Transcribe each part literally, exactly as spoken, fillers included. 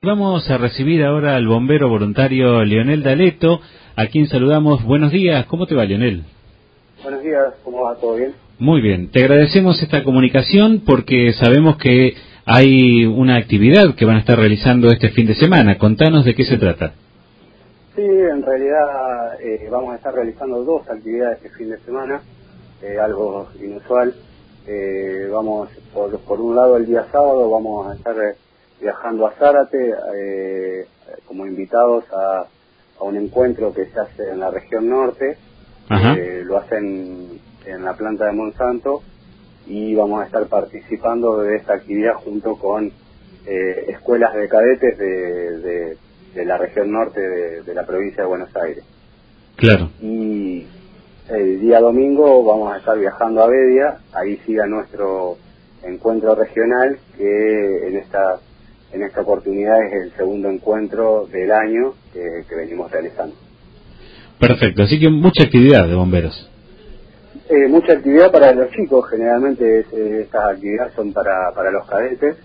Vamos a recibir ahora al bombero voluntario Leonel D'Aleto, a quien saludamos. Buenos días, ¿cómo te va, Leonel? Buenos días, ¿cómo va? ¿Todo bien? Muy bien, te agradecemos esta comunicación porque sabemos que hay una actividad que van a estar realizando este fin de semana. Contanos de qué se trata. Sí, en realidad eh, vamos a estar realizando dos actividades este fin de semana, eh, algo inusual. Eh, vamos, por, por un lado, el día sábado vamos a estar viajando a Zárate eh, como invitados a, a un encuentro que se hace en la región norte. Eh, lo hacen en la planta de Monsanto y vamos a estar participando de esta actividad junto con eh, escuelas de cadetes de, de, de la región norte de, de la provincia de Buenos Aires. Claro. Y el día domingo vamos a estar viajando a Bedia, ahí sigue nuestro encuentro regional, que en esta en esta oportunidad es el segundo encuentro del año que, que venimos realizando. Perfecto, así que mucha actividad de bomberos. Eh, mucha actividad para los chicos, generalmente es, eh, estas actividades son para, para los cadetes,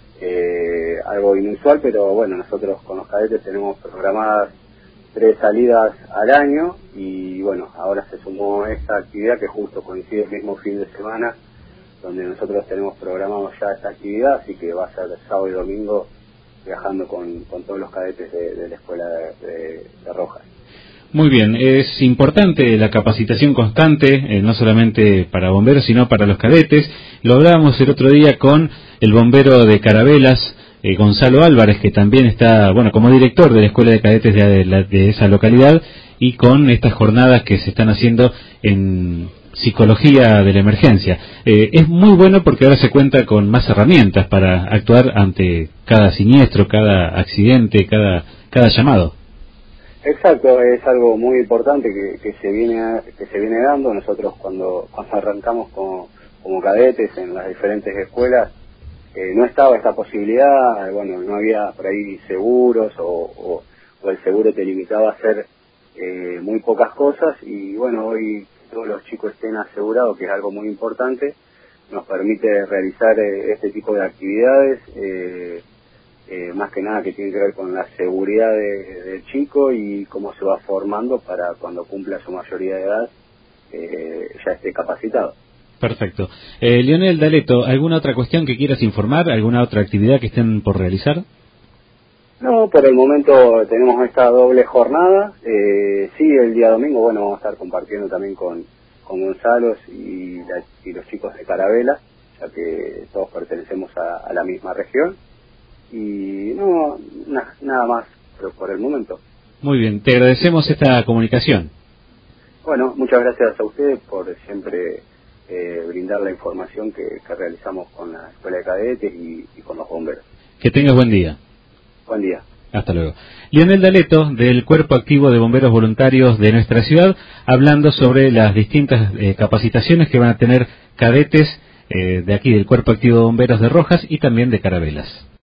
eh, algo inusual, pero bueno, nosotros con los cadetes tenemos programadas tres salidas al año y bueno, ahora se sumó esta actividad que justo coincide el mismo fin de semana donde nosotros tenemos programado ya esta actividad, así que va a ser sábado y domingo viajando con, con todos los cadetes de, de la escuela de, de, de Rojas. Muy bien, es importante la capacitación constante, eh, no solamente para bomberos, sino para los cadetes. Lo hablábamos el otro día con el bombero de Carabelas, eh, Gonzalo Álvarez, que también está, bueno, como director de la Escuela de Cadetes de, de, la, de esa localidad, y con estas jornadas que se están haciendo en psicología de la emergencia. Eh, es muy bueno porque ahora se cuenta con más herramientas para actuar ante cada siniestro, cada accidente, cada, cada llamado. Exacto, es algo muy importante que, que se viene que se viene dando. Nosotros cuando, cuando arrancamos como, como cadetes en las diferentes escuelas, eh, no estaba esta posibilidad, bueno, no había por ahí seguros o, o, o el seguro te limitaba a hacer eh, muy pocas cosas y bueno, hoy todos los chicos estén asegurados, que es algo muy importante, nos permite realizar eh, este tipo de actividades, eh, Eh, más que nada que tiene que ver con la seguridad de, del chico y cómo se va formando para cuando cumpla su mayoría de edad eh, ya esté capacitado. Perfecto. Eh, Leonel D'Aleto, ¿alguna otra cuestión que quieras informar? ¿Alguna otra actividad que estén por realizar? No, por el momento tenemos esta doble jornada. Eh, sí, el día domingo, bueno, vamos a estar compartiendo también con, con Gonzalo y, la, y los chicos de Carabela, ya que todos pertenecemos a, a la misma región. Y no, na, nada más pero por el momento. Muy bien, te agradecemos esta comunicación. Bueno, muchas gracias a ustedes por siempre eh, brindar la información que, que realizamos con la Escuela de Cadetes y, y con los bomberos. Que tengas buen día. Buen día. Hasta luego. Leonel D'Aleto, del Cuerpo Activo de Bomberos Voluntarios de nuestra ciudad, hablando sobre las distintas eh, capacitaciones que van a tener cadetes eh, de aquí, del Cuerpo Activo de Bomberos de Rojas y también de Carabelas.